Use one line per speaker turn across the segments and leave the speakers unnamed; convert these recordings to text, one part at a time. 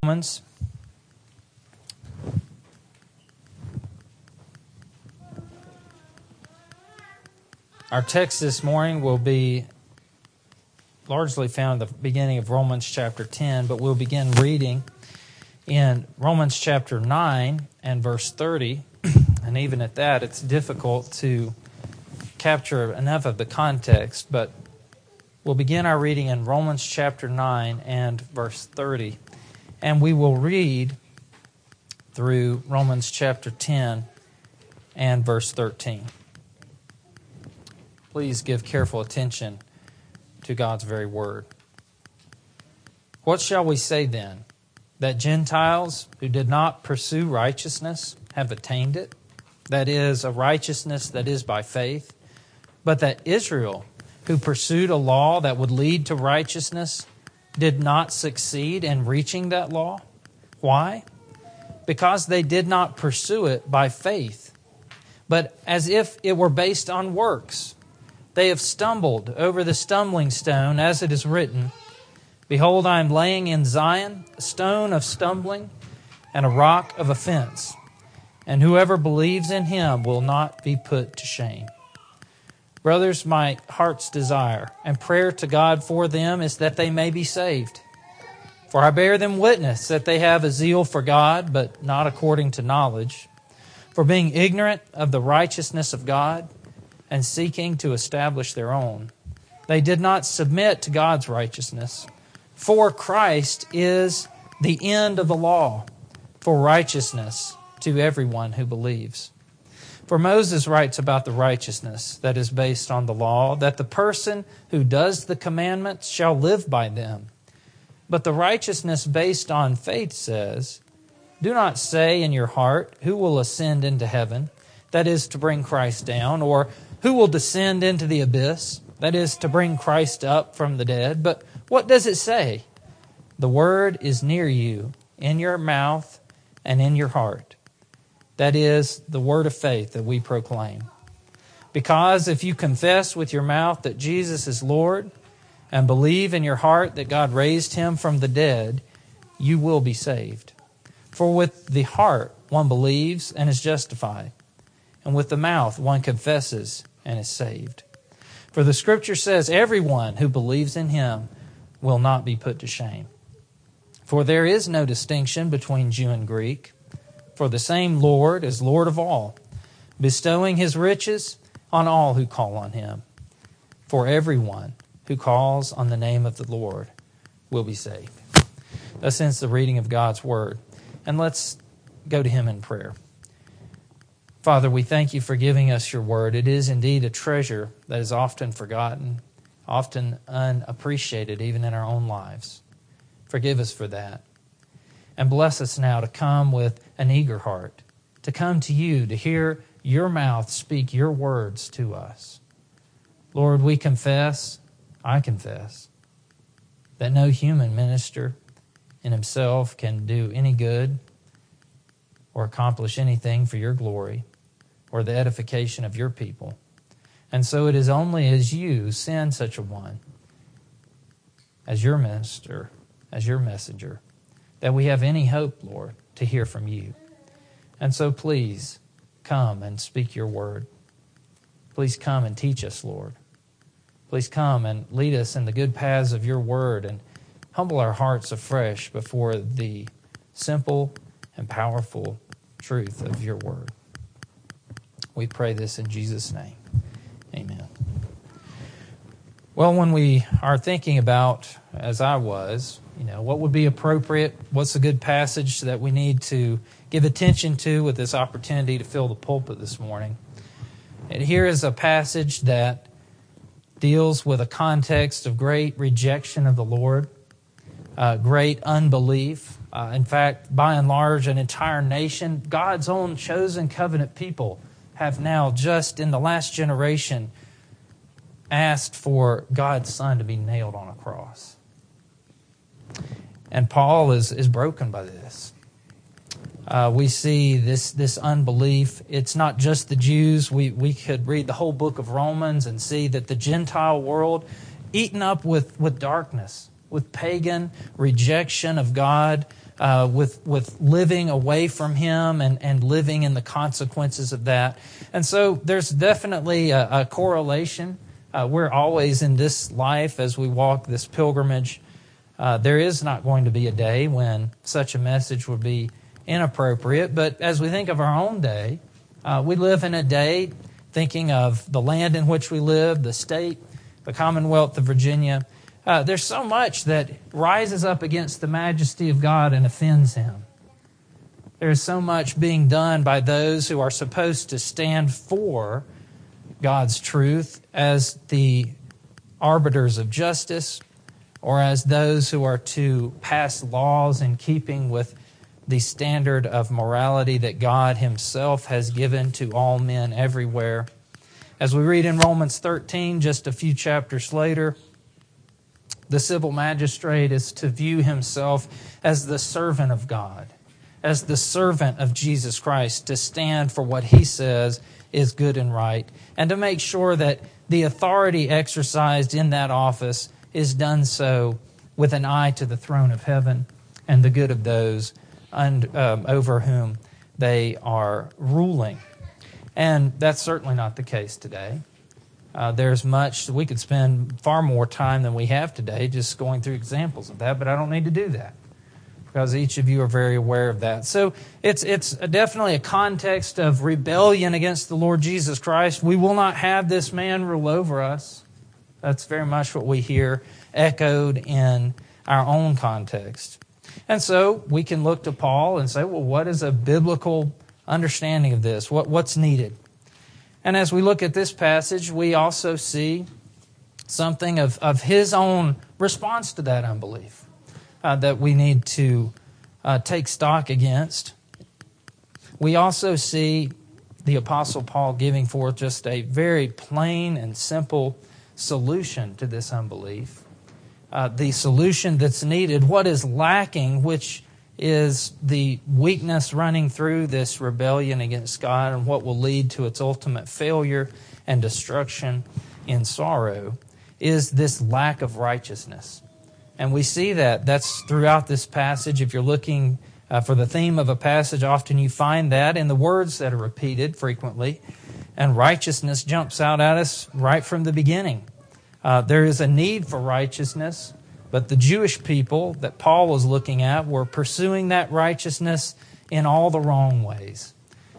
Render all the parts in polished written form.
Romans. Our text this morning will be largely found at the beginning of Romans chapter 10, but we'll begin reading in Romans chapter 9 and verse 30. And even at that, it's difficult to capture enough of the context, but we'll begin our reading in Romans chapter 9 and verse 30. And we will read through Romans chapter 10 and verse 13. Please give careful attention to God's very word. What shall we say then? That Gentiles who did not pursue righteousness have attained it? That is, a righteousness that is by faith. But that Israel, who pursued a law that would lead to righteousness, did not succeed in reaching that law? Why? Because they did not pursue it by faith, but as if it were based on works. They have stumbled over the stumbling stone, as it is written, Behold, I am laying in Zion a stone of stumbling and a rock of offense, and whoever believes in him will not be put to shame. Brothers, my heart's desire and prayer to God for them is that they may be saved. For I bear them witness that they have a zeal for God, but not according to knowledge. For being ignorant of the righteousness of God, and seeking to establish their own, they did not submit to God's righteousness. For Christ is the end of the law for righteousness to everyone who believes. For Moses writes about the righteousness that is based on the law, that the person who does the commandments shall live by them. But the righteousness based on faith says, Do not say in your heart, Who will ascend into heaven? That is to bring Christ down, or who will descend into the abyss? That is to bring Christ up from the dead. But what does it say? The word is near you, in your mouth and in your heart. That is the word of faith that we proclaim. Because if you confess with your mouth that Jesus is Lord and believe in your heart that God raised him from the dead, you will be saved. For with the heart one believes and is justified, and with the mouth one confesses and is saved. For the Scripture says, Everyone who believes in him will not be put to shame. For there is no distinction between Jew and Greek, for the same Lord is Lord of all, bestowing his riches on all who call on him. For everyone who calls on the name of the Lord will be saved. Thus ends the reading of God's word. And let's go to him in prayer. Father, we thank you for giving us your word. It is indeed a treasure that is often forgotten, often unappreciated even in our own lives. Forgive us for that. And bless us now to come with an eager heart, to come to you, to hear your mouth speak your words to us. Lord, we confess, I confess, that no human minister in himself can do any good or accomplish anything for your glory or the edification of your people. And so it is only as you send such a one, as your minister, as your messenger, that we have any hope, Lord, to hear from you. And so please come and speak your word. Please come and teach us, Lord. Please come and lead us in the good paths of your word and humble our hearts afresh before the simple and powerful truth of your word. We pray this in Jesus' name. Amen. Well, when we are thinking about, as I was, what would be appropriate, what's a good passage that we need to give attention to with this opportunity to fill the pulpit this morning. And here is a passage that deals with a context of great rejection of the Lord, great unbelief. In fact, by and large, an entire nation, God's own chosen covenant people, have now just in the last generation asked for God's Son to be nailed on a cross. And Paul is broken by this. We see this unbelief. It's not just the Jews. We could read the whole book of Romans and see that the Gentile world, eaten up with darkness, with pagan rejection of God, with living away from Him and living in the consequences of that. And so there's definitely a correlation. We're always in this life as we walk this pilgrimage. There is not going to be a day when such a message would be inappropriate. But as we think of our own day, we live in a day thinking of the land in which we live, the state, the Commonwealth of Virginia. There's so much that rises up against the majesty of God and offends Him. There's so much being done by those who are supposed to stand for God's truth as the arbiters of justice, or as those who are to pass laws in keeping with the standard of morality that God Himself has given to all men everywhere. As we read in Romans 13, just a few chapters later, the civil magistrate is to view himself as the servant of God, as the servant of Jesus Christ, to stand for what He says is good and right, and to make sure that the authority exercised in that office is done so with an eye to the throne of heaven and the good of those over whom they are ruling. And that's certainly not the case today. There's much, we could spend far more time than we have today just going through examples of that, but I don't need to do that because each of you are very aware of that. So it's definitely a context of rebellion against the Lord Jesus Christ. We will not have this man rule over us. That's very much what we hear echoed in our own context. And so we can look to Paul and say, well, what is a biblical understanding of this? What's needed? And as we look at this passage, we also see something of his own response to that unbelief that we need to take stock against. We also see the Apostle Paul giving forth just a very plain and simple solution to this unbelief. The solution that's needed, what is lacking, which is the weakness running through this rebellion against God and what will lead to its ultimate failure and destruction in sorrow, is this lack of righteousness. And we see that's throughout this passage. If you're looking for the theme of a passage, often you find that in the words that are repeated frequently. And righteousness jumps out at us right from the beginning. There is a need for righteousness, but the Jewish people that Paul was looking at were pursuing that righteousness in all the wrong ways,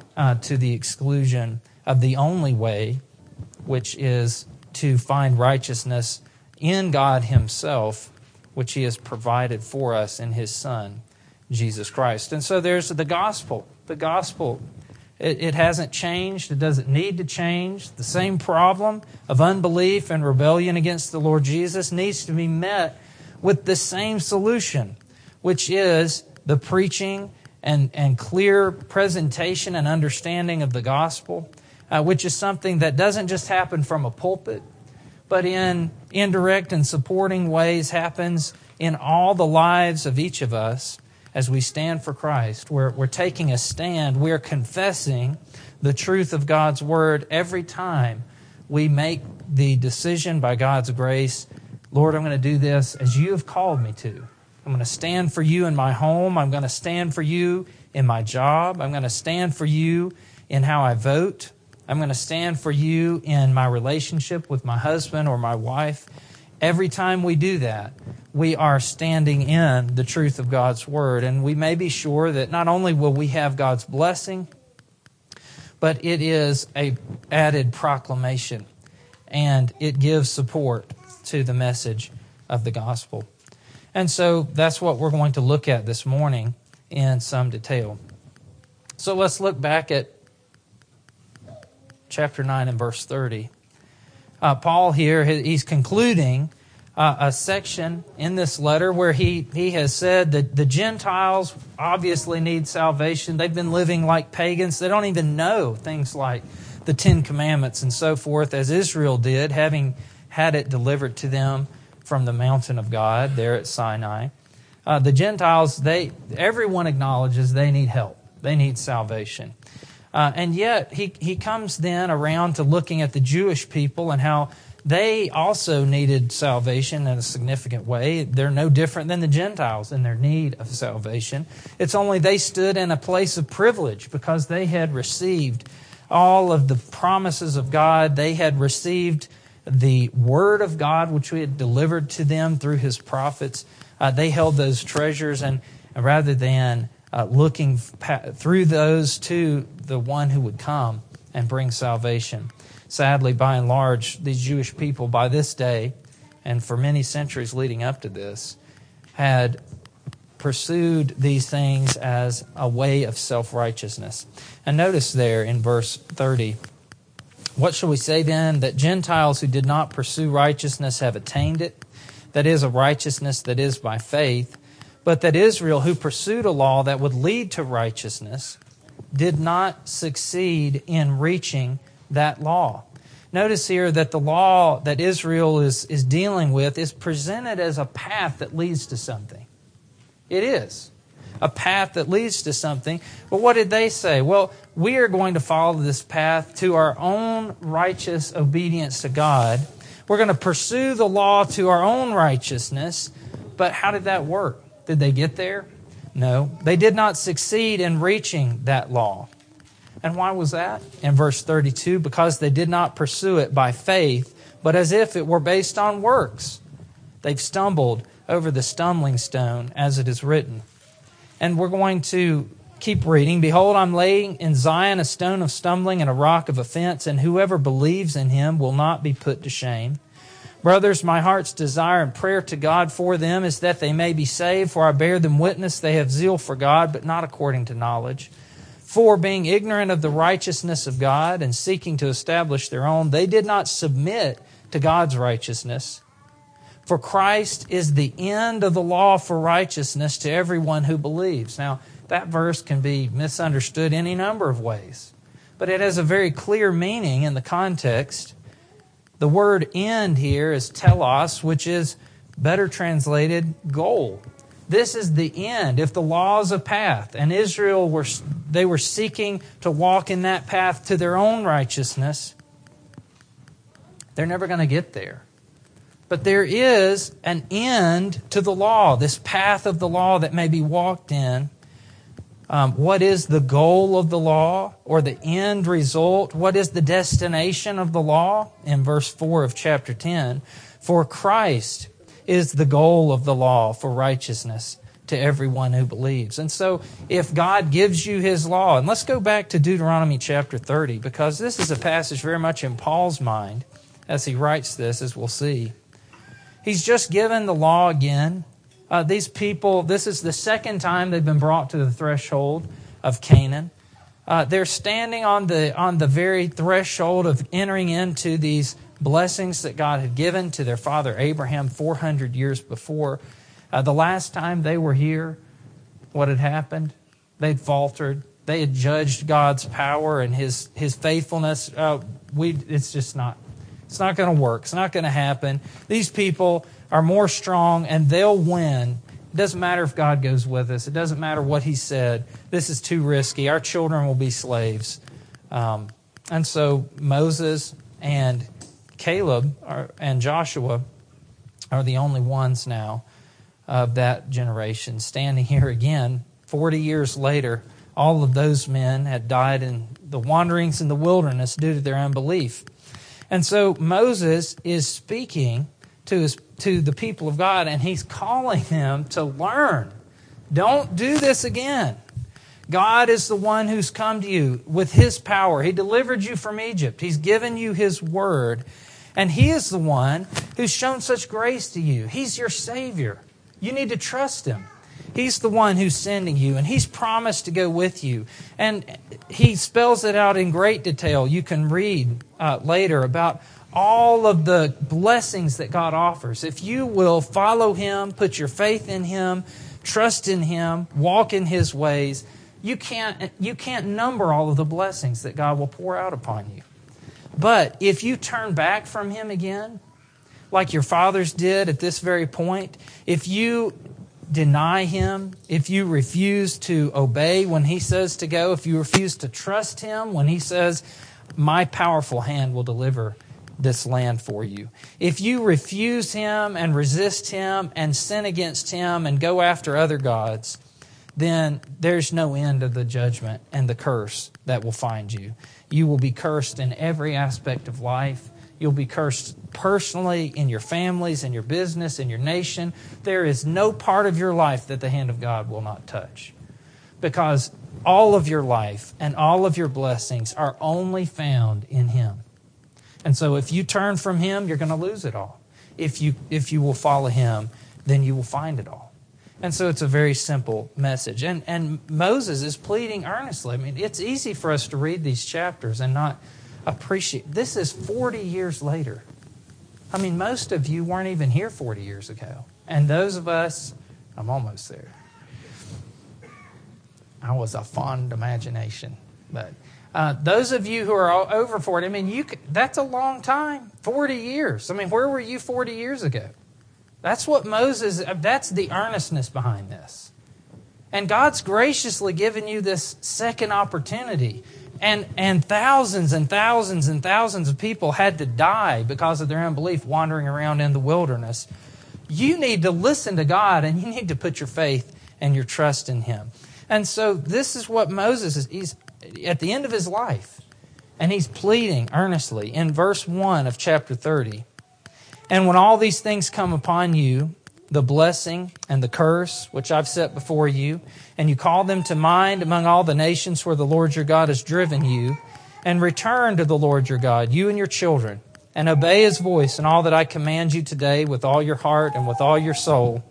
to the exclusion of the only way, which is to find righteousness in God Himself, which He has provided for us in His Son, Jesus Christ. And so there's the gospel. The gospel, it hasn't changed. It doesn't need to change. The same problem of unbelief and rebellion against the Lord Jesus needs to be met with the same solution, which is the preaching and clear presentation and understanding of the gospel, which is something that doesn't just happen from a pulpit, but in indirect and supporting ways happens in all the lives of each of us as we stand for Christ. We're taking a stand. We're confessing the truth of God's Word every time we make the decision by God's grace, Lord, I'm going to do this as You have called me to. I'm going to stand for You in my home. I'm going to stand for You in my job. I'm going to stand for You in how I vote. I'm going to stand for You in my relationship with my husband or my wife. Every time we do that, we are standing in the truth of God's Word. And we may be sure that not only will we have God's blessing, but it is an added proclamation. And it gives support to the message of the gospel. And so that's what we're going to look at this morning in some detail. So let's look back at chapter 9 and verse 30. Paul here, he's concluding a section in this letter where he has said that the Gentiles obviously need salvation. They've been living like pagans. They don't even know things like the Ten Commandments and so forth, as Israel did, having had it delivered to them from the mountain of God there at Sinai. The Gentiles, everyone acknowledges they need help. They need salvation. And yet he comes then around to looking at the Jewish people and how they also needed salvation in a significant way. They're no different than the Gentiles in their need of salvation. It's only they stood in a place of privilege because they had received all of the promises of God. They had received the Word of God, which we had delivered to them through His prophets. They held those treasures, and rather than looking through those to the one who would come and bring salvation. Sadly, by and large, these Jewish people by this day, and for many centuries leading up to this, had pursued these things as a way of self-righteousness. And notice there in verse 30, what shall we say then? That Gentiles who did not pursue righteousness have attained it, that is, a righteousness that is by faith, but that Israel, who pursued a law that would lead to righteousness, did not succeed in reaching that law. Notice here that the law that Israel is dealing with is presented as a path that leads to something. It is a path that leads to something. But what did they say? Well, we are going to follow this path to our own righteous obedience to God. We're going to pursue the law to our own righteousness. But how did that work? Did they get there? No, they did not succeed in reaching that law. And why was that? In verse 32, because they did not pursue it by faith, but as if it were based on works. They've stumbled over the stumbling stone, as it is written. And we're going to keep reading. Behold, I'm laying in Zion a stone of stumbling and a rock of offense, and whoever believes in him will not be put to shame. Brothers, my heart's desire and prayer to God for them is that they may be saved, for I bear them witness they have zeal for God, but not according to knowledge. For being ignorant of the righteousness of God and seeking to establish their own, they did not submit to God's righteousness. For Christ is the end of the law for righteousness to everyone who believes. Now, that verse can be misunderstood any number of ways, but it has a very clear meaning in the context. The word end here is telos, which is better translated goal. This is the end. If the law is a path, and Israel were seeking to walk in that path to their own righteousness, they're never going to get there. But there is an end to the law, this path of the law that may be walked in. What is the goal of the law or the end result? What is the destination of the law? In verse 4 of chapter 10, for Christ is the goal of the law for righteousness to everyone who believes. And so if God gives you His law, and let's go back to Deuteronomy chapter 30, because this is a passage very much in Paul's mind as he writes this, as we'll see. He's just given the law again. These people, this is the second time they've been brought to the threshold of Canaan. They're standing on the very threshold of entering into these blessings that God had given to their father Abraham 400 years before. The last time they were here, what had happened? They'd faltered. They had judged God's power and His faithfulness. It's not going to work. It's not going to happen. These people are more strong and they'll win. It doesn't matter if God goes with us. It doesn't matter what He said. This is too risky. Our children will be slaves. And so Moses and Caleb and Joshua are the only ones now of that generation standing here again. 40 years later, all of those men had died in the wanderings in the wilderness due to their unbelief. And so Moses is speaking to the people of God, and he's calling them to learn. Don't do this again. God is the one who's come to you with His power. He delivered you from Egypt. He's given you His word. And He is the one who's shown such grace to you. He's your Savior. You need to trust Him. He's the one who's sending you, and He's promised to go with you. And He spells it out in great detail. You can read later about all of the blessings that God offers. If you will follow Him, put your faith in Him, trust in Him, walk in His ways, you can't number all of the blessings that God will pour out upon you. But if you turn back from Him again, like your fathers did at this very point, if you deny Him, if you refuse to obey when He says to go, if you refuse to trust Him when He says, my powerful hand will deliver this land for you. If you refuse Him and resist Him and sin against Him and go after other gods, then there's no end of the judgment and the curse that will find you. You will be cursed in every aspect of life. You'll be cursed personally, in your families, in your business, in your nation. There is no part of your life that the hand of God will not touch. Because all of your life and all of your blessings are only found in Him. And so if you turn from Him, you're going to lose it all. If you will follow Him, then you will find it all. And so it's a very simple message. And Moses is pleading earnestly. I mean, it's easy for us to read these chapters and not appreciate. This is 40 years later. I mean, most of you weren't even here 40 years ago. And those of us, I'm almost there. I was a fond imagination. But those of you who are over 40, I mean, that's a long time, 40 years. I mean, where were you 40 years ago? That's what that's the earnestness behind this. And God's graciously given you this second opportunity. And thousands and thousands and thousands of people had to die because of their unbelief wandering around in the wilderness. You need to listen to God, and you need to put your faith and your trust in Him. And so this is what Moses is. He's at the end of his life, and he's pleading earnestly in verse 1 of chapter 30. And when all these things come upon you, the blessing and the curse which I've set before you, and you call them to mind among all the nations where the Lord your God has driven you, and return to the Lord your God, you and your children, and obey His voice in all that I command you today with all your heart and with all your soul.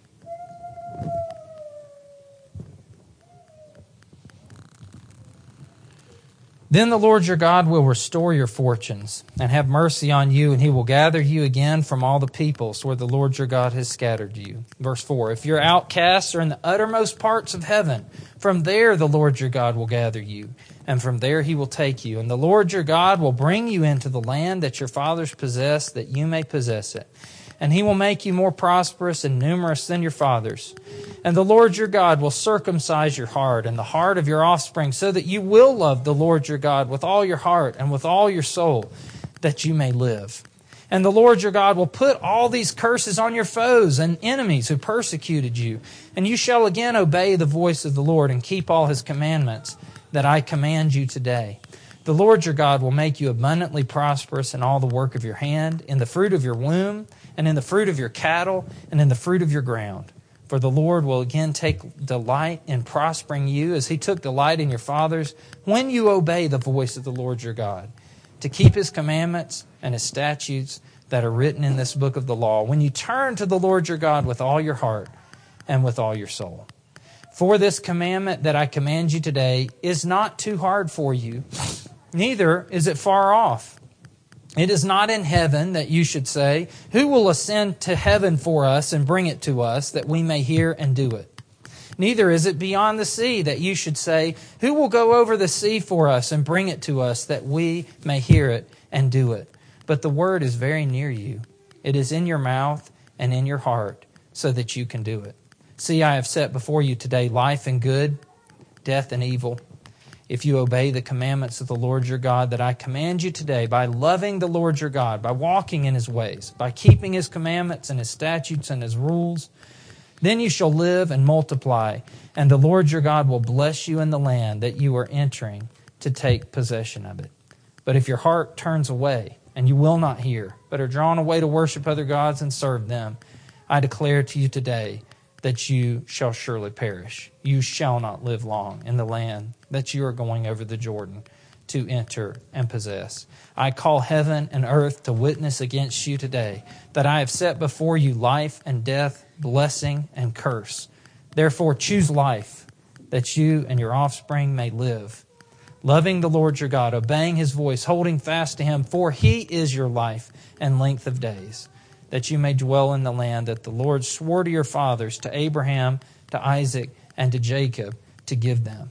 Then the Lord your God will restore your fortunes and have mercy on you, and He will gather you again from all the peoples where the Lord your God has scattered you. Verse 4, if your outcasts are in the uttermost parts of heaven, from there the Lord your God will gather you, and from there He will take you. And the Lord your God will bring you into the land that your fathers possessed, that you may possess it. And He will make you more prosperous and numerous than your fathers. And the Lord your God will circumcise your heart and the heart of your offspring, so that you will love the Lord your God with all your heart and with all your soul, that you may live. And the Lord your God will put all these curses on your foes and enemies who persecuted you. And you shall again obey the voice of the Lord and keep all His commandments that I command you today. The Lord your God will make you abundantly prosperous in all the work of your hand, in the fruit of your womb, and in the fruit of your cattle, and in the fruit of your ground. For the Lord will again take delight in prospering you, as He took delight in your fathers, when you obey the voice of the Lord your God, to keep His commandments and His statutes that are written in this book of the law, when you turn to the Lord your God with all your heart and with all your soul. For this commandment that I command you today is not too hard for you, neither is it far off. It is not in heaven that you should say, who will ascend to heaven for us and bring it to us, that we may hear and do it? Neither is it beyond the sea that you should say, who will go over the sea for us and bring it to us, that we may hear it and do it? But the word is very near you. It is in your mouth and in your heart, so that you can do it. See, I have set before you today life and good, death and evil. If you obey the commandments of the Lord your God that I command you today, by loving the Lord your God, by walking in His ways, by keeping His commandments and His statutes and His rules, then you shall live and multiply, and the Lord your God will bless you in the land that you are entering to take possession of it. But if your heart turns away, and you will not hear, but are drawn away to worship other gods and serve them, I declare to you today that you shall surely perish. You shall not live long in the land that you are going over the Jordan to enter and possess. I call heaven and earth to witness against you today that I have set before you life and death, blessing and curse. Therefore choose life, that you and your offspring may live, loving the Lord your God, obeying His voice, holding fast to Him, for He is your life and length of days, that you may dwell in the land that the Lord swore to your fathers, to Abraham, to Isaac, and to Jacob, to give them.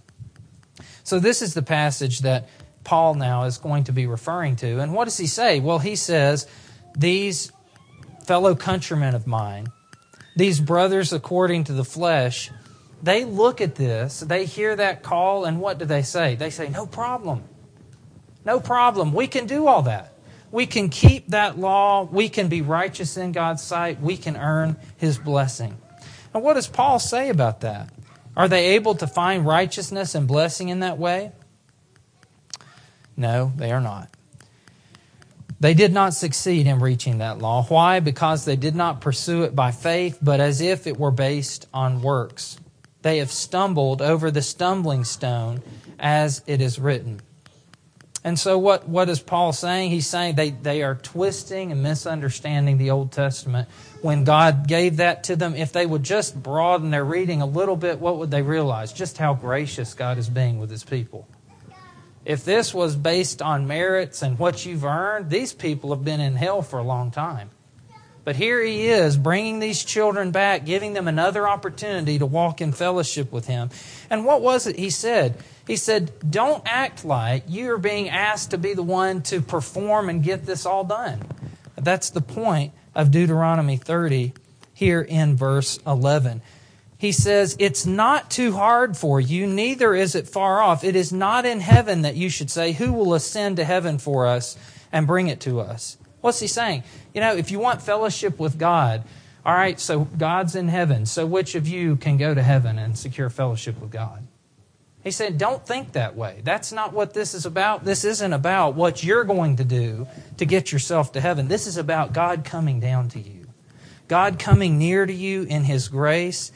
So this is the passage that Paul now is going to be referring to. And what does he say? Well, he says, these fellow countrymen of mine, these brothers according to the flesh, they look at this, they hear that call, and what do they say? They say, no problem. No problem. We can do all that. We can keep that law. We can be righteous in God's sight. We can earn His blessing. And what does Paul say about that? Are they able to find righteousness and blessing in that way? No, they are not. They did not succeed in reaching that law. Why? Because they did not pursue it by faith, but as if it were based on works. They have stumbled over the stumbling stone, as it is written. And so what is Paul saying? He's saying they are twisting and misunderstanding the Old Testament. When God gave that to them, if they would just broaden their reading a little bit, what would they realize? Just how gracious God is being with His people. If this was based on merits and what you've earned, these people have been in hell for a long time. But here He is, bringing these children back, giving them another opportunity to walk in fellowship with Him. And what was it He said? He said, don't act like you're being asked to be the one to perform and get this all done. That's the point of Deuteronomy 30 here in verse 11. He says, it's not too hard for you, neither is it far off. It is not in heaven that you should say, who will ascend to heaven for us and bring it to us? What's He saying? If you want fellowship with God, all right, so God's in heaven. So which of you can go to heaven and secure fellowship with God? He said, don't think that way. That's not what this is about. This isn't about what you're going to do to get yourself to heaven. This is about God coming down to you. God coming near to you in His grace.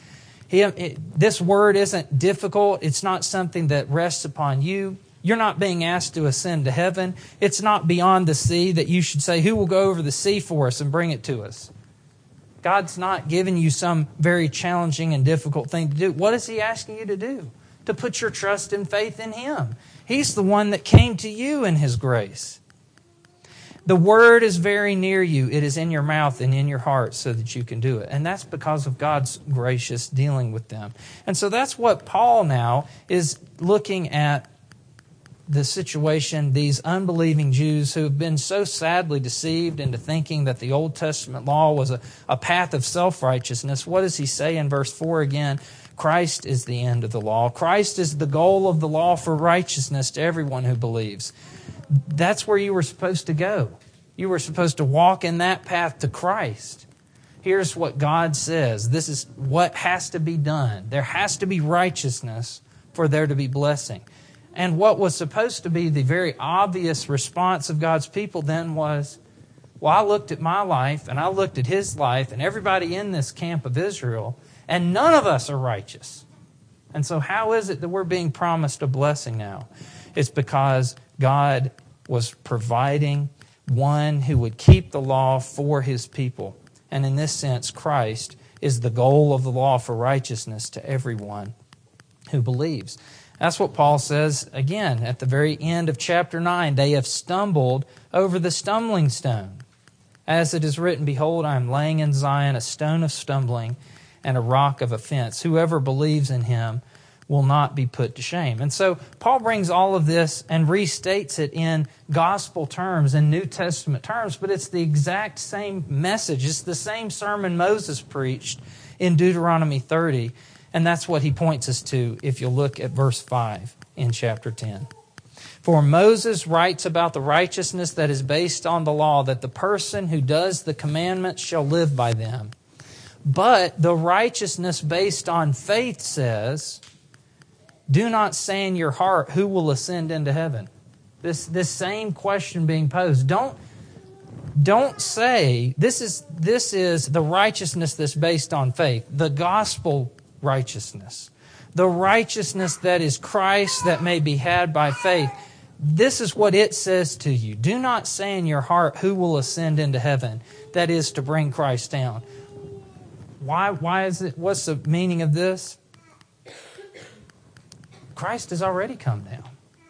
This word isn't difficult. It's not something that rests upon you. You're not being asked to ascend to heaven. It's not beyond the sea that you should say, who will go over the sea for us and bring it to us? God's not giving you some very challenging and difficult thing to do. What is He asking you to do? To put your trust and faith in Him. He's the one that came to you in His grace. The Word is very near you. It is in your mouth and in your heart so that you can do it. And that's because of God's gracious dealing with them. And so that's what Paul now is looking at the situation, these unbelieving Jews who have been so sadly deceived into thinking that the Old Testament law was a path of self-righteousness. What does he say in verse 4 again? Christ is the end of the law. Christ is the goal of the law for righteousness to everyone who believes. That's where you were supposed to go. You were supposed to walk in that path to Christ. Here's what God says. This is what has to be done. There has to be righteousness for there to be blessing. And what was supposed to be the very obvious response of God's people then was, well, I looked at my life and I looked at his life and everybody in this camp of Israel, and none of us are righteous. And so how is it that we're being promised a blessing now? It's because God was providing one who would keep the law for His people. And in this sense, Christ is the goal of the law for righteousness to everyone who believes. That's what Paul says again at the very end of chapter 9. They have stumbled over the stumbling stone. As it is written, behold, I am laying in Zion a stone of stumbling and a rock of offense. Whoever believes in Him will not be put to shame. And so Paul brings all of this and restates it in gospel terms, in New Testament terms, but it's the exact same message. It's the same sermon Moses preached in Deuteronomy 30. And that's what he points us to if you look at verse 5 in chapter 10. For Moses writes about the righteousness that is based on the law, that the person who does the commandments shall live by them. But the righteousness based on faith says, do not say in your heart, who will ascend into heaven? This same question being posed. Don't say, this is the righteousness that's based on faith, the gospel righteousness, the righteousness that is Christ that may be had by faith. This is what it says to you. Do not say in your heart, who will ascend into heaven? That is to bring Christ down. Why is it? What's the meaning of this? Christ has already come down.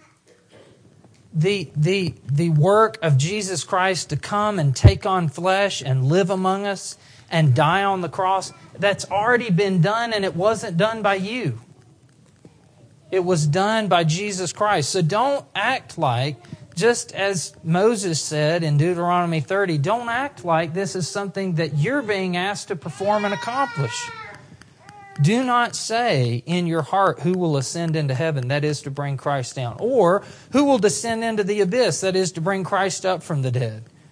The work of Jesus Christ to come and take on flesh and live among us and die on the cross, that's already been done, and it wasn't done by you. It was done by Jesus Christ. So don't act like, just as Moses said in Deuteronomy 30, don't act like this is something that you're being asked to perform and accomplish. Do not say in your heart, who will ascend into heaven, that is to bring Christ down, or who will descend into the abyss, that is to bring Christ up from the dead.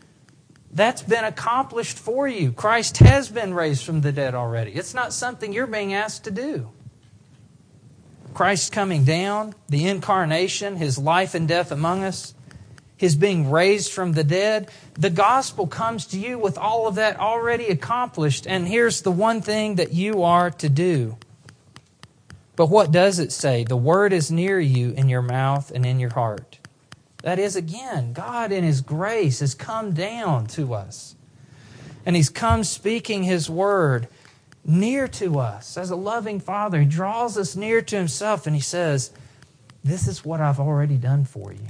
That's been accomplished for you. Christ has been raised from the dead already. It's not something you're being asked to do. Christ coming down, the incarnation, His life and death among us, His being raised from the dead. The gospel comes to you with all of that already accomplished. And here's the one thing that you are to do. But what does it say? The word is near you in your mouth and in your heart. That is, again, God in His grace has come down to us. And He's come speaking His word near to us. As a loving Father, He draws us near to Himself and He says, this is what I've already done for you.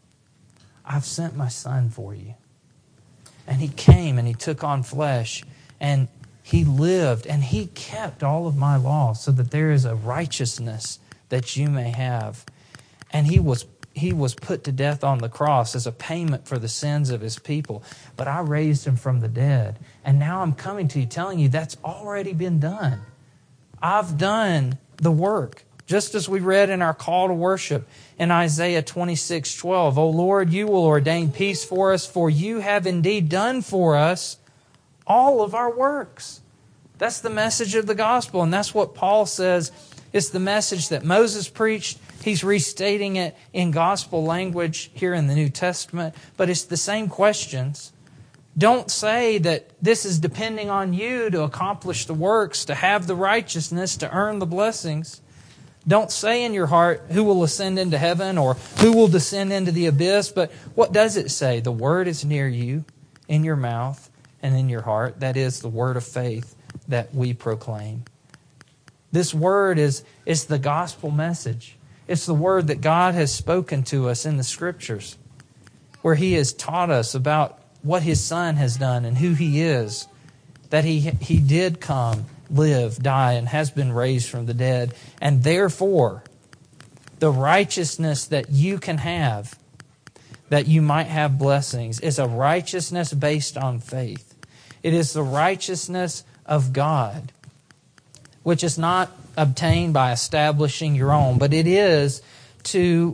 I've sent my Son for you. And He came and He took on flesh and He lived and He kept all of my laws so that there is a righteousness that you may have. And He was put to death on the cross as a payment for the sins of His people. But I raised Him from the dead. And now I'm coming to you telling you that's already been done. I've done the work. Just as we read in our call to worship in Isaiah 26:12, O Lord, you will ordain peace for us, for you have indeed done for us all of our works. That's the message of the gospel. And that's what Paul says is the message that Moses preached. He's restating it in gospel language here in the New Testament, but it's the same questions. Don't say that this is depending on you to accomplish the works, to have the righteousness, to earn the blessings. Don't say in your heart who will ascend into heaven or who will descend into the abyss, but what does it say? The word is near you, in your mouth and in your heart. That is the word of faith that we proclaim. This word is the gospel message. It's the word that God has spoken to us in the Scriptures, where He has taught us about what His Son has done and who He is, that He did come, live, die, and has been raised from the dead. And therefore, the righteousness that you can have, that you might have blessings, is a righteousness based on faith. It is the righteousness of God, which is not obtained by establishing your own, but it is to,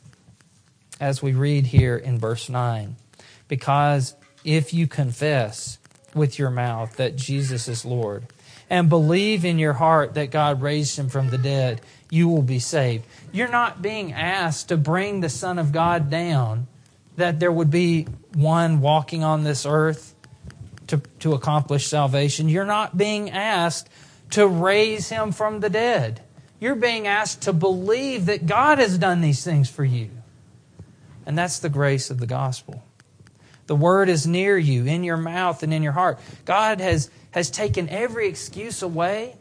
as we read here in verse 9, because if you confess with your mouth that Jesus is Lord and believe in your heart that God raised Him from the dead, you will be saved. You're not being asked to bring the Son of God down, that there would be one walking on this earth to accomplish salvation. You're not being asked to raise Him from the dead. You're being asked to believe that God has done these things for you. And that's the grace of the gospel. The word is near you, in your mouth and in your heart. God has taken every excuse away.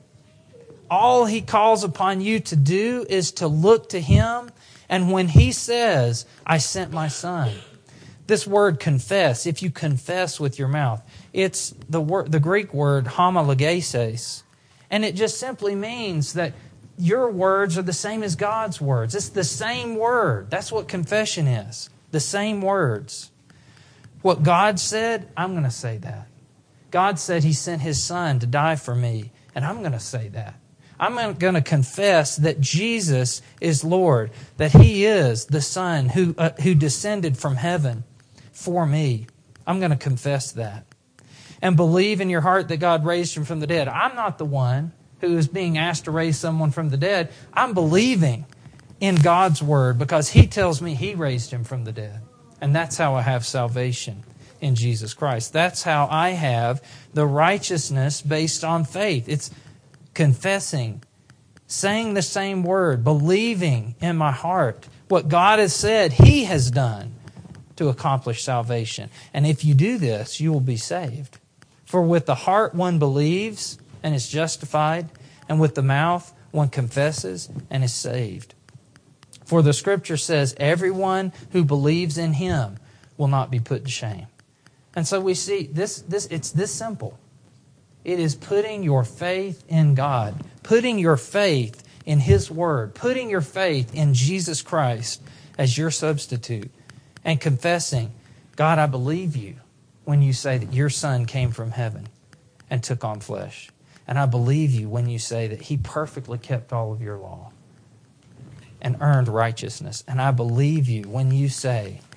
All He calls upon you to do is to look to Him. And when He says, I sent my Son, this word confess, if you confess with your mouth, it's the Greek word homologeses. And it just simply means that your words are the same as God's words. It's the same word. That's what confession is. The same words. What God said, I'm going to say that. God said He sent His Son to die for me, and I'm going to say that. I'm going to confess that Jesus is Lord, that He is the Son who descended from heaven for me. I'm going to confess that. And believe in your heart that God raised Him from the dead. I'm not the one who is being asked to raise someone from the dead. I'm believing in God's Word because He tells me He raised Him from the dead. And that's how I have salvation in Jesus Christ. That's how I have the righteousness based on faith. It's confessing, saying the same word, believing in my heart what God has said He has done to accomplish salvation. And if you do this, you will be saved. For with the heart one believes and is justified, and with the mouth one confesses and is saved. For the Scripture says, everyone who believes in Him will not be put to shame. And so we see this. It's this simple. It is putting your faith in God, putting your faith in His Word, putting your faith in Jesus Christ as your substitute, and confessing, God, I believe you when you say that your Son came from heaven and took on flesh. And I believe you when you say that He perfectly kept all of your law and earned righteousness. And I believe you when you say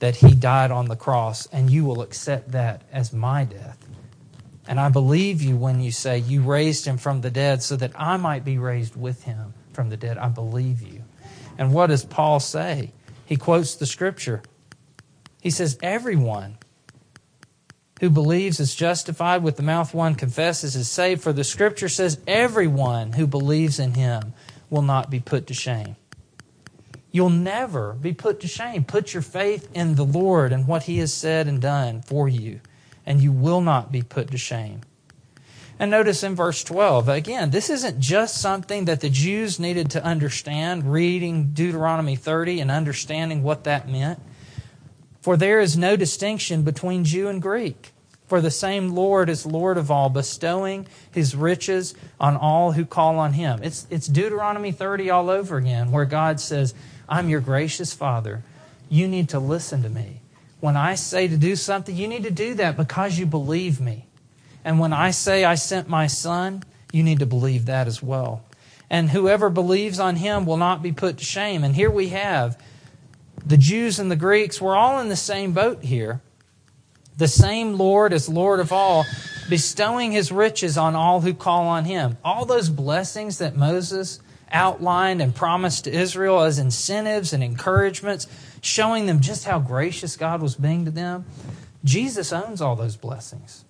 that he died on the cross, and you will accept that as my death. And I believe you when you say you raised him from the dead so that I might be raised with him from the dead. I believe you. And what does Paul say? He quotes the scripture. He says, everyone who believes is justified, with the mouth one confesses is saved. For the scripture says, everyone who believes in him will not be put to shame. You'll never be put to shame. Put your faith in the Lord and what he has said and done for you, and you will not be put to shame. And notice in verse 12, again, this isn't just something that the Jews needed to understand, reading Deuteronomy 30 and understanding what that meant. For there is no distinction between Jew and Greek. For the same Lord is Lord of all, bestowing his riches on all who call on him. It's Deuteronomy 30 all over again, where God says, I'm your gracious Father. You need to listen to me. When I say to do something, you need to do that because you believe me. And when I say I sent my Son, you need to believe that as well. And whoever believes on him will not be put to shame. And here we have the Jews and the Greeks. We're all in the same boat here. The same Lord is Lord of all, bestowing his riches on all who call on him. All those blessings that Moses outlined and promised to Israel as incentives and encouragements, showing them just how gracious God was being to them. Jesus owns all those blessings.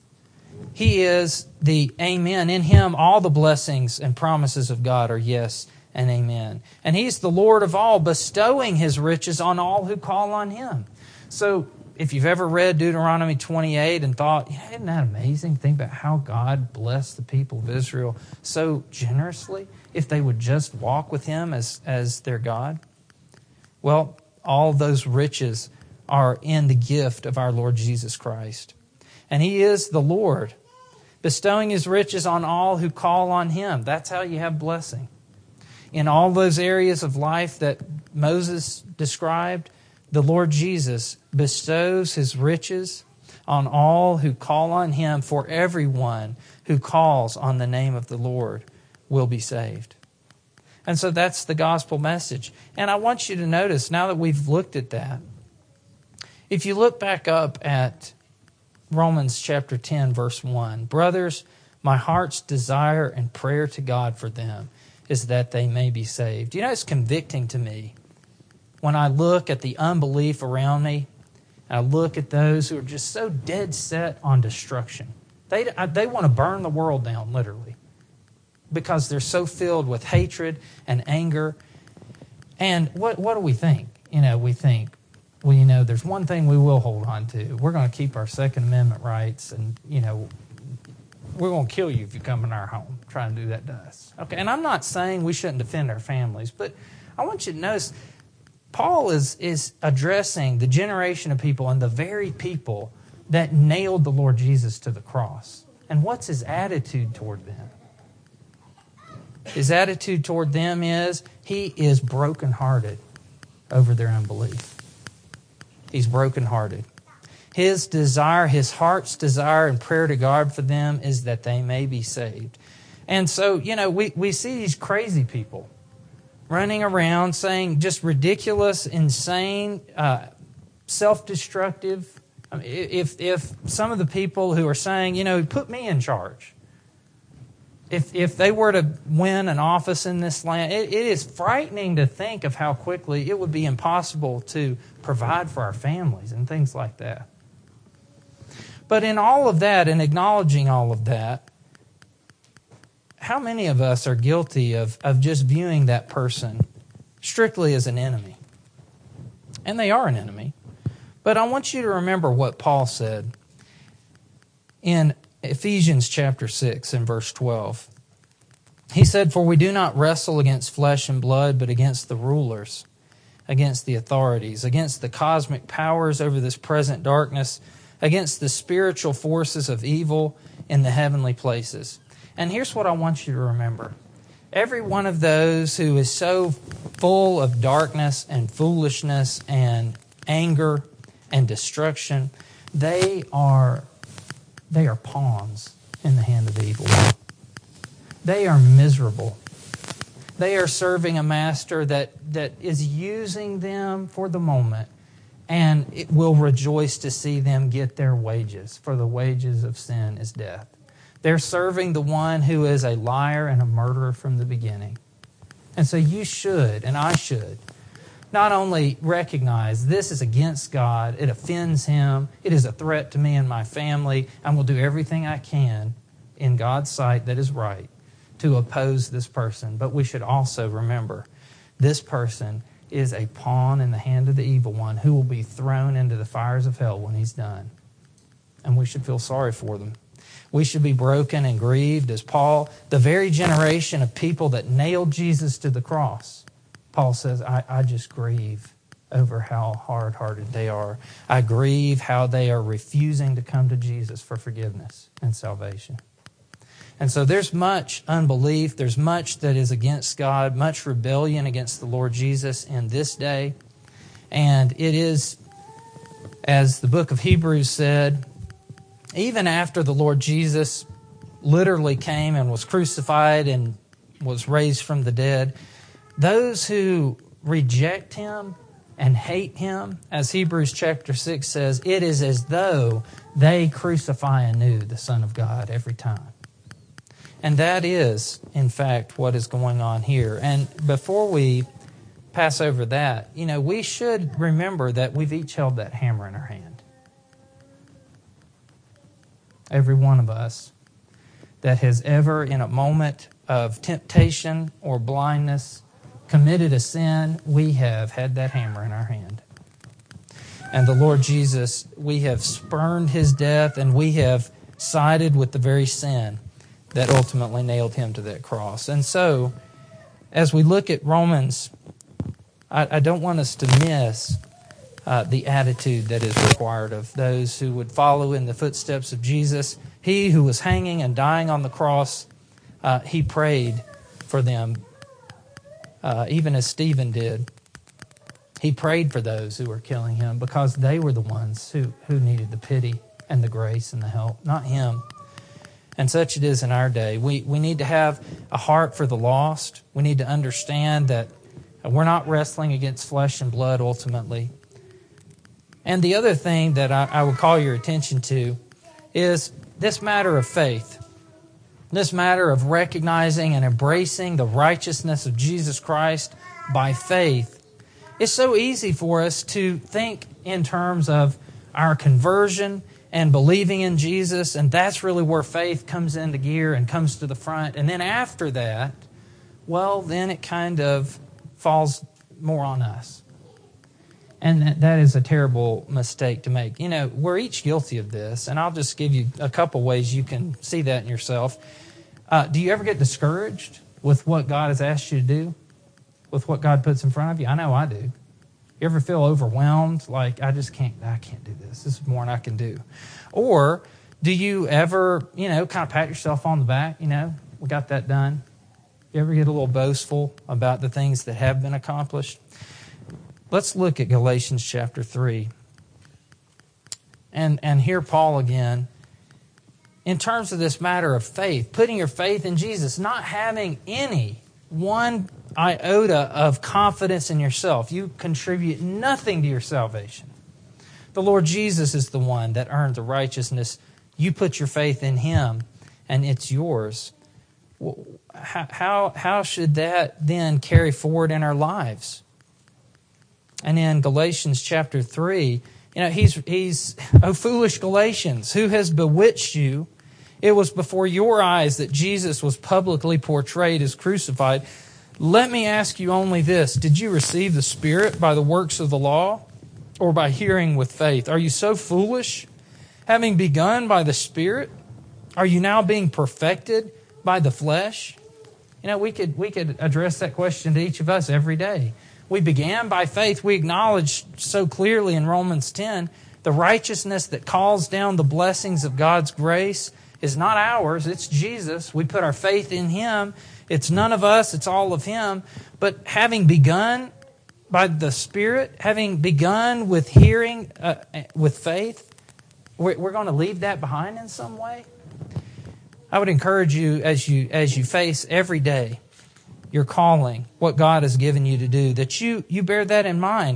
He is the Amen. In him, all the blessings and promises of God are yes and amen. And he's the Lord of all, bestowing his riches on all who call on him. So if you've ever read Deuteronomy 28 and thought, isn't that amazing? Think about how God blessed the people of Israel so generously if they would just walk with him as their God. Well, all those riches are in the gift of our Lord Jesus Christ. And he is the Lord, bestowing his riches on all who call on him. That's how you have blessing. In all those areas of life that Moses described, the Lord Jesus bestows his riches on all who call on him, for everyone who calls on the name of the Lord will be saved. And so that's the gospel message. And I want you to notice, now that we've looked at that, if you look back up at Romans chapter 10, verse 1, brothers, my heart's desire and prayer to God for them is that they may be saved. You know, it's convicting to me when I look at the unbelief around me. I look at those who are just so dead set on destruction. They want to burn the world down, literally, because they're so filled with hatred and anger. And what do we think? We think, well, there's one thing we will hold on to. We're going to keep our Second Amendment rights, and, we're going to kill you if you come in our home. Try and do that to us. Okay, and I'm not saying we shouldn't defend our families, but I want you to notice Paul is addressing the generation of people and the very people that nailed the Lord Jesus to the cross. And what's his attitude toward them? His attitude toward them is he is brokenhearted over their unbelief. He's brokenhearted. His desire, his heart's desire and prayer to God for them is that they may be saved. And so, we see these crazy people running around saying just ridiculous, insane, self-destructive. I mean, if some of the people who are saying, put me in charge, if they were to win an office in this land, it is frightening to think of how quickly it would be impossible to provide for our families and things like that. But in all of that, and acknowledging all of that, how many of us are guilty of just viewing that person strictly as an enemy? And they are an enemy. But I want you to remember what Paul said in Ephesians chapter 6 and verse 12. He said, "For we do not wrestle against flesh and blood, but against the rulers, against the authorities, against the cosmic powers over this present darkness, against the spiritual forces of evil in the heavenly places." And here's what I want you to remember. Every one of those who is so full of darkness and foolishness and anger and destruction, they are pawns in the hand of evil. They are miserable. They are serving a master that is using them for the moment and it will rejoice to see them get their wages, for the wages of sin is death. They're serving the one who is a liar and a murderer from the beginning. And so you should, and I should, not only recognize this is against God, it offends Him, it is a threat to me and my family, and will do everything I can in God's sight that is right to oppose this person. But we should also remember this person is a pawn in the hand of the evil one who will be thrown into the fires of hell when he's done. And we should feel sorry for them. We should be broken and grieved as Paul, the very generation of people that nailed Jesus to the cross. Paul says, I just grieve over how hard-hearted they are. I grieve how they are refusing to come to Jesus for forgiveness and salvation. And so there's much unbelief, there's much that is against God, much rebellion against the Lord Jesus in this day. And it is, as the book of Hebrews said, even after the Lord Jesus literally came and was crucified and was raised from the dead, those who reject Him and hate Him, as Hebrews chapter 6 says, it is as though they crucify anew the Son of God every time. And that is, in fact, what is going on here. And before we pass over that, we should remember that we've each held that hammer in our hand. Every one of us that has ever, in a moment of temptation or blindness, committed a sin, we have had that hammer in our hand. And the Lord Jesus, we have spurned His death, and we have sided with the very sin that ultimately nailed Him to that cross. And so, as we look at Romans, I don't want us to miss the attitude that is required of those who would follow in the footsteps of Jesus. He who was hanging and dying on the cross, He prayed for them, even as Stephen did. He prayed for those who were killing Him because they were the ones who needed the pity and the grace and the help, not Him. And such it is in our day. We need to have a heart for the lost. We need to understand that we're not wrestling against flesh and blood ultimately. And the other thing that I would call your attention to is this matter of faith. This matter of recognizing and embracing the righteousness of Jesus Christ by faith. It's so easy for us to think in terms of our conversion and believing in Jesus, and that's really where faith comes into gear and comes to the front. And then after that, well, then it kind of falls more on us. And that is a terrible mistake to make. We're each guilty of this, and I'll just give you a couple ways you can see that in yourself. Do you ever get discouraged with what God has asked you to do? With what God puts in front of you? I know I do. You ever feel overwhelmed? Like, I can't do this. This is more than I can do. Or do you ever, kind of pat yourself on the back? We got that done. You ever get a little boastful about the things that have been accomplished? Let's look at Galatians chapter 3. And hear Paul again. In terms of this matter of faith, putting your faith in Jesus, not having any one iota of confidence in yourself. You contribute nothing to your salvation. The Lord Jesus is the one that earned the righteousness. You put your faith in Him, and it's yours. How should that then carry forward in our lives? And in Galatians chapter 3, he's oh foolish Galatians, who has bewitched you? It was before your eyes that Jesus was publicly portrayed as crucified. Let me ask you only this. Did you receive the Spirit by the works of the law or by hearing with faith? Are you so foolish? Having begun by the Spirit, are you now being perfected by the flesh? We could address that question to each of us every day. We began by faith. We acknowledge so clearly in Romans 10, the righteousness that calls down the blessings of God's grace is not ours, it's Jesus. We put our faith in Him. It's none of us, it's all of Him. But having begun by the Spirit, having begun with hearing with faith, we're going to leave that behind in some way. I would encourage you as you face every day your calling, what God has given you to do, that you bear that in mind.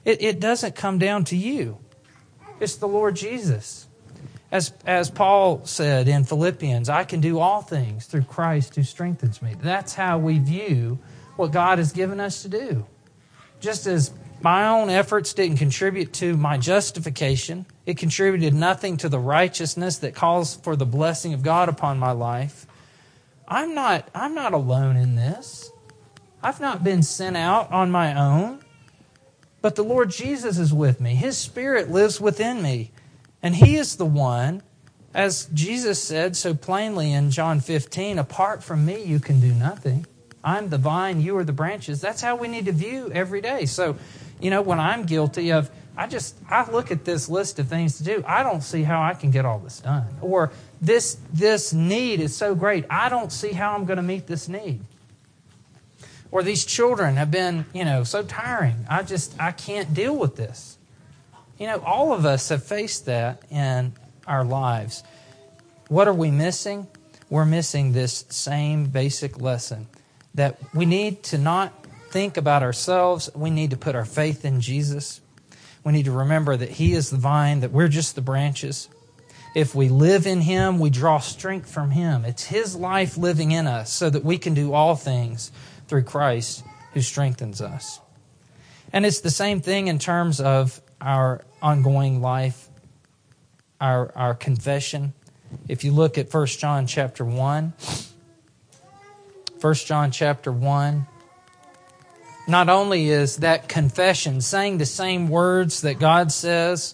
It doesn't come down to you. It's the Lord Jesus. As Paul said in Philippians, I can do all things through Christ who strengthens me. That's how we view what God has given us to do. Just as my own efforts didn't contribute to my justification, it contributed nothing to the righteousness that calls for the blessing of God upon my life. I'm not alone in this. I've not been sent out on my own, but the Lord Jesus is with me. His Spirit lives within me, and He is the one, as Jesus said so plainly in John 15, apart from me you can do nothing. I'm the vine, you are the branches. That's how we need to view every day. So, when I'm guilty of, I look at this list of things to do. I don't see how I can get all this done. Or this need is so great. I don't see how I'm going to meet this need. Or these children have been, so tiring. I can't deal with this. All of us have faced that in our lives. What are we missing? We're missing this same basic lesson that we need to not think about ourselves. We need to put our faith in Jesus. We need to remember that He is the vine, that we're just the branches. If we live in Him, we draw strength from Him. It's His life living in us so that we can do all things through Christ who strengthens us. And it's the same thing in terms of our ongoing life, our confession. If you look at 1 John chapter 1, 1 John chapter 1, not only is that confession, saying the same words that God says,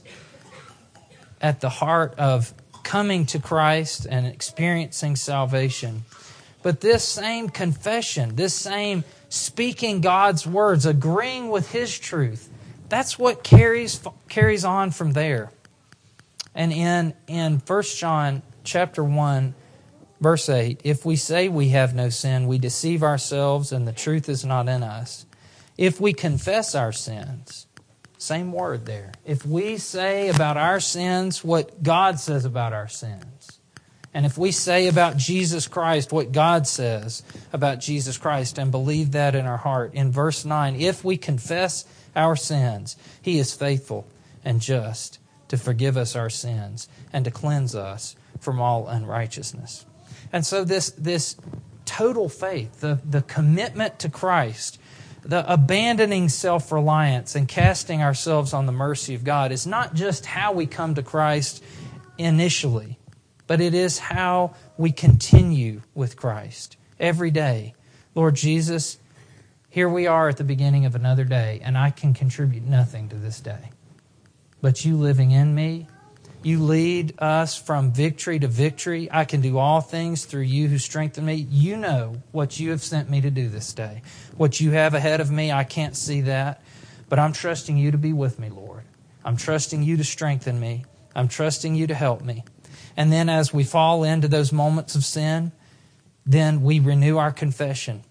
at the heart of coming to Christ and experiencing salvation, but this same confession, this same speaking God's words, agreeing with His truth, that's what carries on from there. And in 1 John chapter 1, verse 8, if we say we have no sin, we deceive ourselves and the truth is not in us. If we confess our sins, same word there. If we say about our sins what God says about our sins, and if we say about Jesus Christ what God says about Jesus Christ and believe that in our heart, in verse 9, if we confess our sins, He is faithful and just to forgive us our sins and to cleanse us from all unrighteousness. And so this total faith, the commitment to Christ, the abandoning self-reliance and casting ourselves on the mercy of God is not just how we come to Christ initially, but it is how we continue with Christ every day. Lord Jesus, here we are at the beginning of another day, and I can contribute nothing to this day. But You living in me, You lead us from victory to victory. I can do all things through You who strengthen me. You know what You have sent me to do this day. What You have ahead of me, I can't see that. But I'm trusting You to be with me, Lord. I'm trusting You to strengthen me. I'm trusting You to help me. And then as we fall into those moments of sin, then we renew our confession.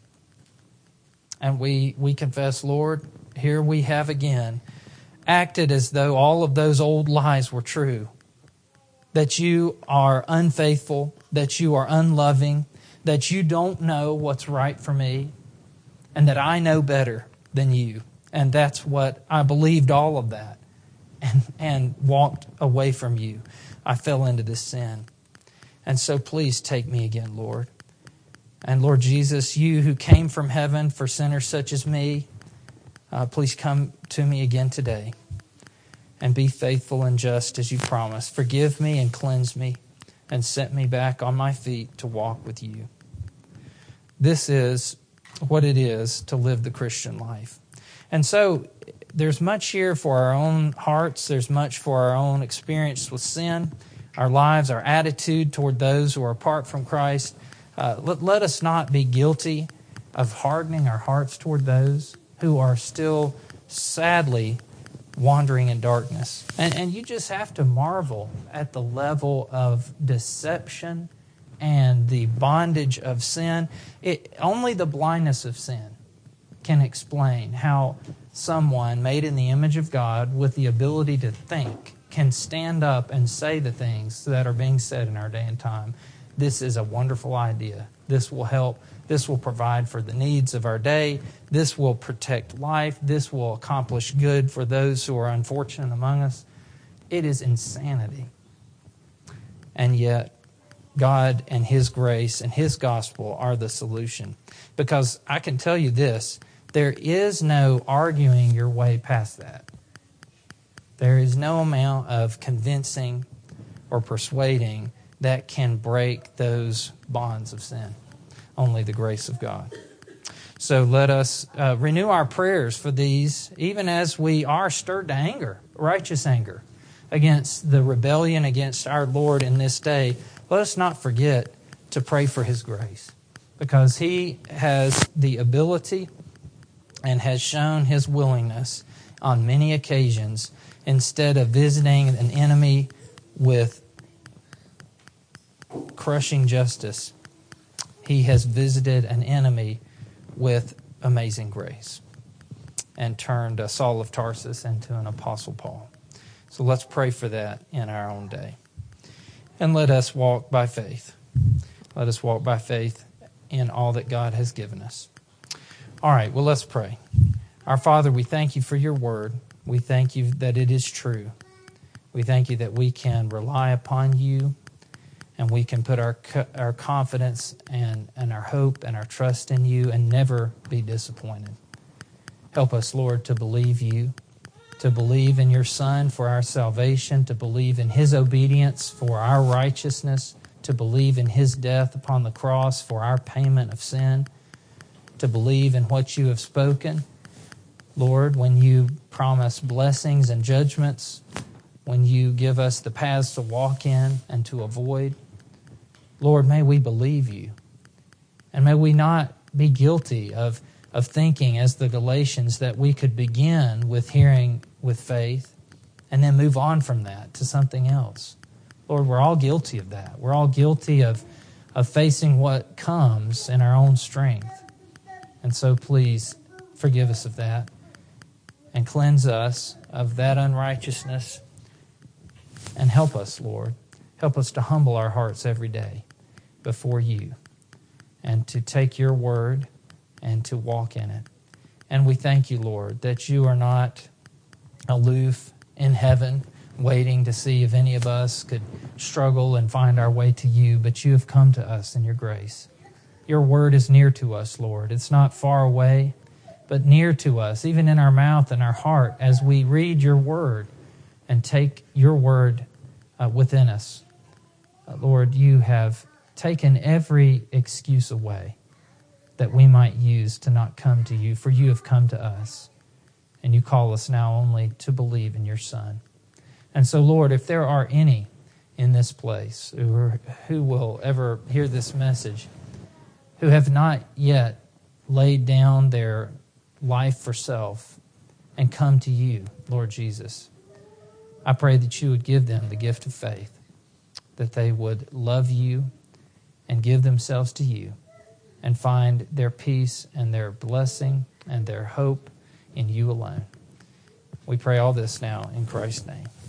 And we confess, Lord, here we have again acted as though all of those old lies were true. That You are unfaithful, that You are unloving, that You don't know what's right for me, and that I know better than You. And that's what I believed, all of that, and walked away from You. I fell into this sin. And so please take me again, Lord. And Lord Jesus, You who came from heaven for sinners such as me, please come to me again today and be faithful and just as You promised. Forgive me and cleanse me and set me back on my feet to walk with You. This is what it is to live the Christian life. And so there's much here for our own hearts. There's much for our own experience with sin, our lives, our attitude toward those who are apart from Christ. Let us not be guilty of hardening our hearts toward those who are still sadly wandering in darkness. And you just have to marvel at the level of deception and the bondage of sin. Only the blindness of sin can explain how someone made in the image of God with the ability to think can stand up and say the things that are being said in our day and time. This is a wonderful idea. This will help. This will provide for the needs of our day. This will protect life. This will accomplish good for those who are unfortunate among us. It is insanity. And yet, God and His grace and His gospel are the solution. Because I can tell you this, there is no arguing your way past that. There is no amount of convincing or persuading that can break those bonds of sin. Only the grace of God. So let us renew our prayers for these, even as we are stirred to anger, righteous anger, against the rebellion against our Lord in this day. Let us not forget to pray for His grace, because He has the ability and has shown His willingness on many occasions. Instead of visiting an enemy with crushing justice, He has visited an enemy with amazing grace and turned Saul of Tarsus into an Apostle Paul. So let's pray for that in our own day. And let us walk by faith. Let us walk by faith in all that God has given us. All right, well, let's pray. Our Father, we thank You for Your word. We thank You that it is true. We thank You that we can rely upon You, and we can put our confidence and our hope and our trust in You and never be disappointed. Help us, Lord, to believe You, to believe in Your Son for our salvation, to believe in His obedience for our righteousness, to believe in His death upon the cross for our payment of sin, to believe in what You have spoken. Lord, when You promise blessings and judgments, when You give us the paths to walk in and to avoid, Lord, may we believe You. And may we not be guilty of thinking, as the Galatians, that we could begin with hearing with faith and then move on from that to something else. Lord, we're all guilty of that. We're all guilty of facing what comes in our own strength. And so please forgive us of that and cleanse us of that unrighteousness, and help us, Lord. Help us to humble our hearts every day before You and to take Your word and to walk in it. And we thank You, Lord, that You are not aloof in heaven waiting to see if any of us could struggle and find our way to You, but You have come to us in Your grace. Your word is near to us, Lord. It's not far away, but near to us, even in our mouth and our heart, as we read Your word and take Your word within us. Lord, You have taken every excuse away that we might use to not come to You, for You have come to us. And You call us now only to believe in Your Son. And so, Lord, if there are any in this place who will ever hear this message, who have not yet laid down their life for self and come to You, Lord Jesus, I pray that You would give them the gift of faith, that they would love You and give themselves to You and find their peace and their blessing and their hope in You alone. We pray all this now in Christ's name.